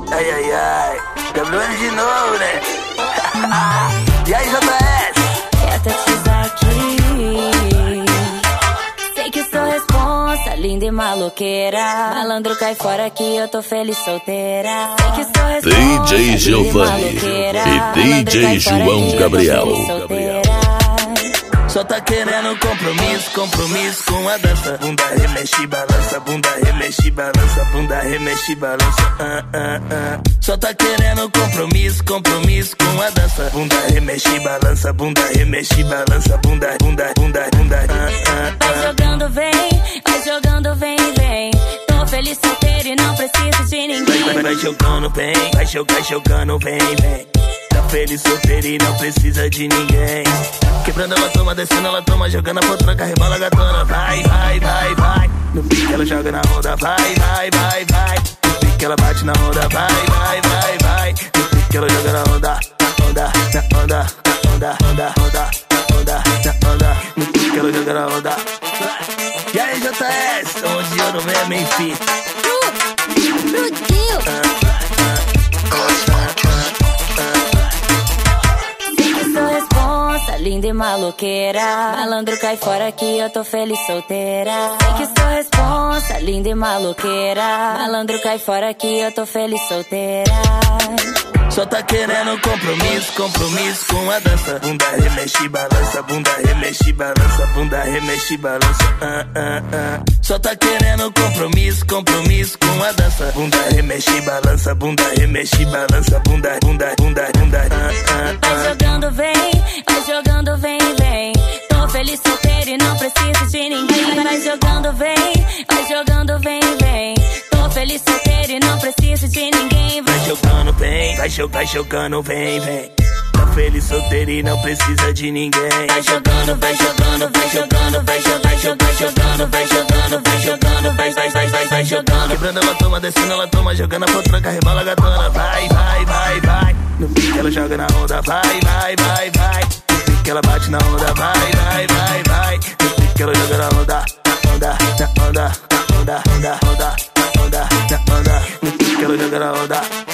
Ai, ai, ai, WM de novo, né? E aí, JS? Quer tetizar aqui. Sei que sou responsa, linda e maloqueira. Malandro cai fora que eu tô feliz solteira. Sei que sou responsa, DJ Giovanni e DJ João Gabriel. Só tá querendo compromisso, compromisso com a dança. Bunda remexe, balança, bunda remexe, balança, bunda remexe, balança. Só tá querendo compromisso, compromisso com a dança. Bunda remexe, balança, bunda remexe, balança, bunda, bunda, bunda, bunda. Vai jogando, vem, vem. Tô feliz solteiro e não preciso de ninguém. Vai jogando, vem, vai jogando, vem, vem. Tá feliz solteiro e não precisa de ninguém. Quebrando ela toma, descendo ela toma, jogando a potranca, rebola a gatona. Vai, vai, vai, vai. No pique ela joga na onda, vai, vai, vai, vai. No pique ela bate na onda, vai, vai, vai, vai. No pique ela joga na onda, na onda, na onda, na onda, onda, onda, onda, na onda. No pique ela joga na onda. E aí, JS, tamo de ouro mesmo, enfim. Linda e maloqueira. Malandro cai fora que eu tô feliz solteira. Sei que sou responsa, linda e maloqueira. Malandro cai fora que eu tô feliz solteira. Só tá querendo compromisso, compromisso com a dança. Bunda remexe, balança, bunda remexe, balança, bunda remexe, balança. Só tá querendo compromisso, compromisso com a dança. Bunda remexe, balança, bunda remexe, balança, bunda, bunda, bunda, bunda. Vai jogando, vem, vem. Tô feliz solteiro e não preciso de ninguém. Vai jogando, vem, vem. Tô feliz solteiro e não preciso de ninguém. Vai jogando, vem, vai jogando, vem, vem. Tá feliz solteiro e não precisa de ninguém. Vai jogando, vai jogando, vai jogando, vai jogando, vai jogando, vai jogando, vai jogando, vai jogando. Quebrando ela toma, descendo ela toma, jogando a potranca, rebola a gatona. Vai, vai, vai, vai. No pique ela joga na onda, vai, vai, vai, vai. No pique ela bate na onda, vai, vai, vai, vai. No pique ela joga na onda, na onda, na onda, na onda, onda, onda, onda, na onda. No pique ela joga na onda.